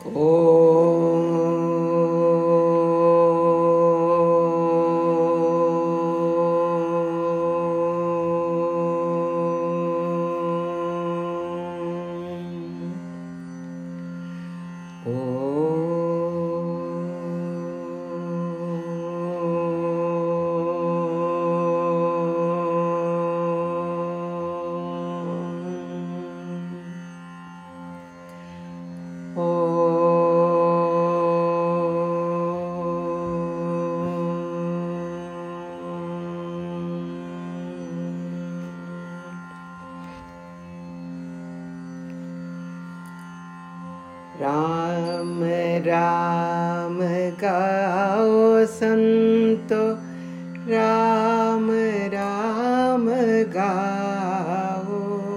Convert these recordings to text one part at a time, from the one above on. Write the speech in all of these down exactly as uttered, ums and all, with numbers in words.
राम राम गाओ संतो, राम राम गाओ,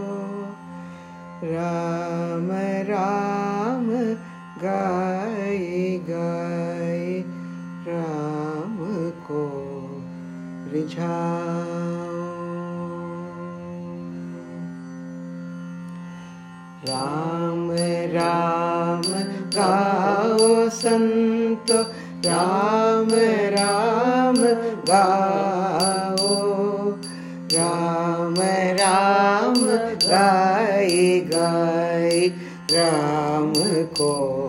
राम राम गाए गाए राम को रिझाओ। राम राम गाओ संतो, राम राम गाओ, राम राम गाए गाए राम को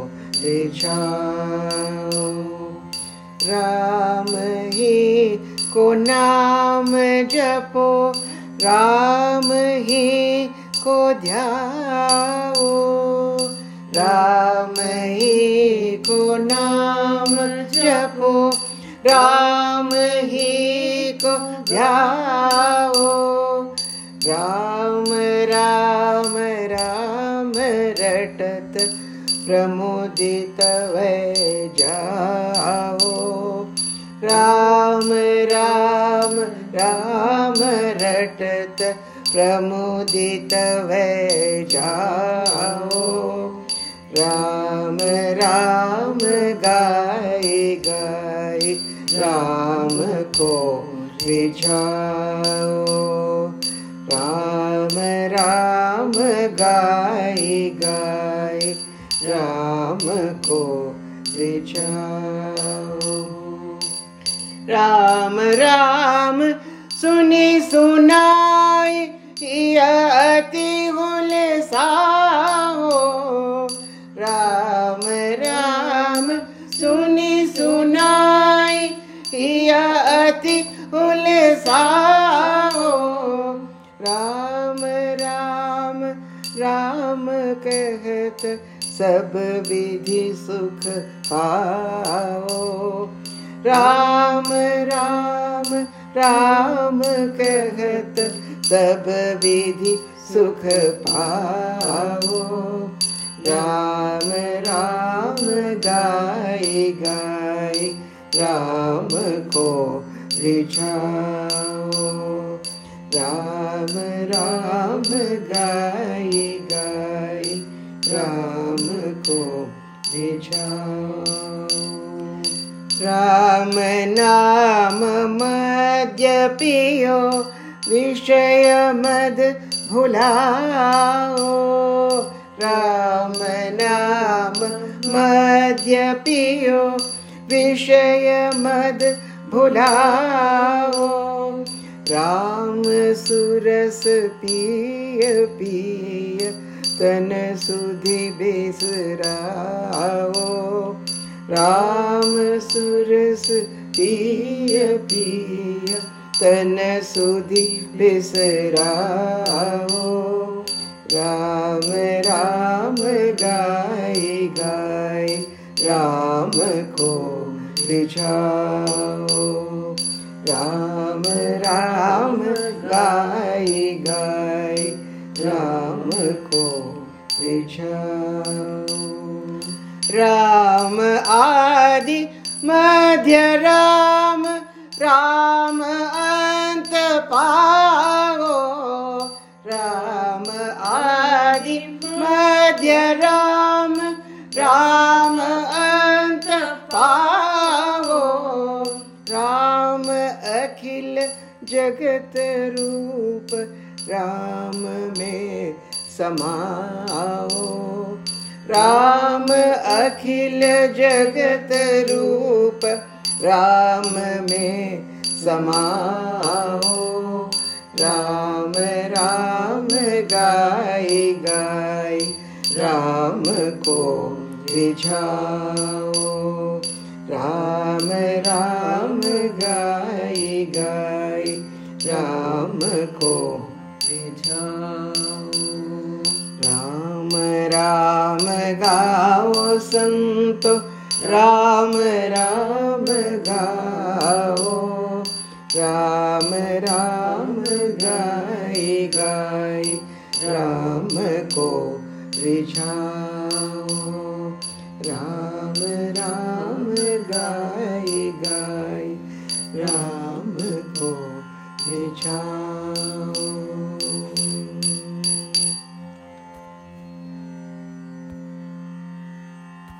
रिझाओ। राम ही को नाम जपो, राम ही को ध्याओ, राम ही को नाम जपो, राम ही को ध्याओ। राम राम राम रटत प्रमुदित वै जाओ, राम राम राम रटत प्रमुदित वै जाओ। राम राम गाए गाए राम को रिझाओ, राम राम गाए गाए राम को रिझाओ। राम राम सुनी सुनाई अति हुलसाओ, राम राम सुनी सुनाई अति हुलसाओ। राम राम राम कहत सब विधि सुख पाओ, राम राम राम कहत सब विधि सुख पाओ। राम राम गाए गाए राम को रिझाओ, राम राम गाए गाए राम को रिझाओ। राम नाम मद्य पियो, विषय मद भुलाओ, राम नाम मद्य पियो, विषय मद भुलाओ। राम सुरस पिय पिय तन सुधि बिसराओ, राम सुरस पिय पिय तन सुधि बिसराओ। राम राम गाए गाए राम को रिझाओ, राम राम गाए गाए राम को रिझाओ। राम आदि मध्य राम, राम अंत पाओ, राम आदि मध्य राम, राम अंत पाओ। राम अखिल जगत रूप, राम में समाओ, राम अखिल जगत रूप राम में समाओ। राम राम गाय गाय राम को रिझाओ। राम राम गाय गाय राम को रिझाओ। राम राम गाओ संतो राम राम गाओ। राम राम गाय गाय राम को रिझाओ।